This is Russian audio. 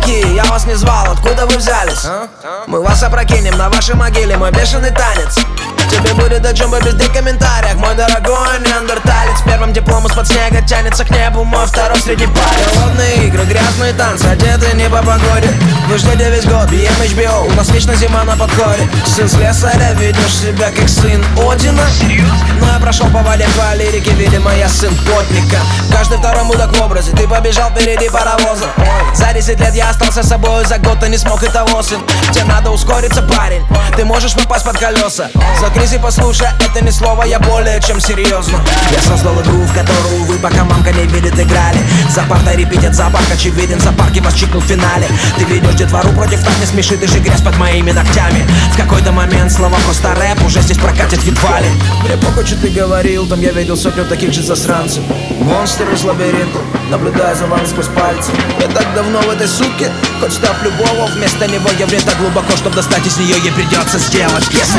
такие? Я вас не звал, откуда вы взялись? Мы вас опрокинем на вашей могиле, мой бешеный танец. Тебе будет о чем побездеть в комментариях, мой дорогой неандерталец. Первым диплом из-под снега тянется к небу мой второй средний палец. Голодные игры, грязные танцы, одеты не по погоде. Вы ждете весь год, BM HBO, у нас вечно зима на подходе. Сын слесаря, ведешь себя как сын Одина. Но я прошел по воде по лирике, видимо я сын плотника. Каждый второй мудак в образе, ты побежал впереди паровоза. За 10 лет я остался собой, за год ты не смог и того, сын. Тебе надо ускориться, парень, ты можешь попасть под колеса. Заткнись и послушай, это не слово, я более чем серьезно. Я создал игру, в которую вы, пока мамка не видит, играли. За партой репетит, запах очевиден, за парки вас чикнул в финале. Ты ведешь детвору, против так не смеши, ты же грязь под моими ногтями. В какой-то момент слова просто рэп уже здесь прокатит едва ли. Мне похуй, что ты говорил, там я видел сотню таких же засранцев. Монстр из лабиринта, наблюдая за вами сквозь пальцы. Я так давно в этой суке, хоть став любого, вместо него я влез так глубоко, чтоб достать из нее ей придется сделать. Если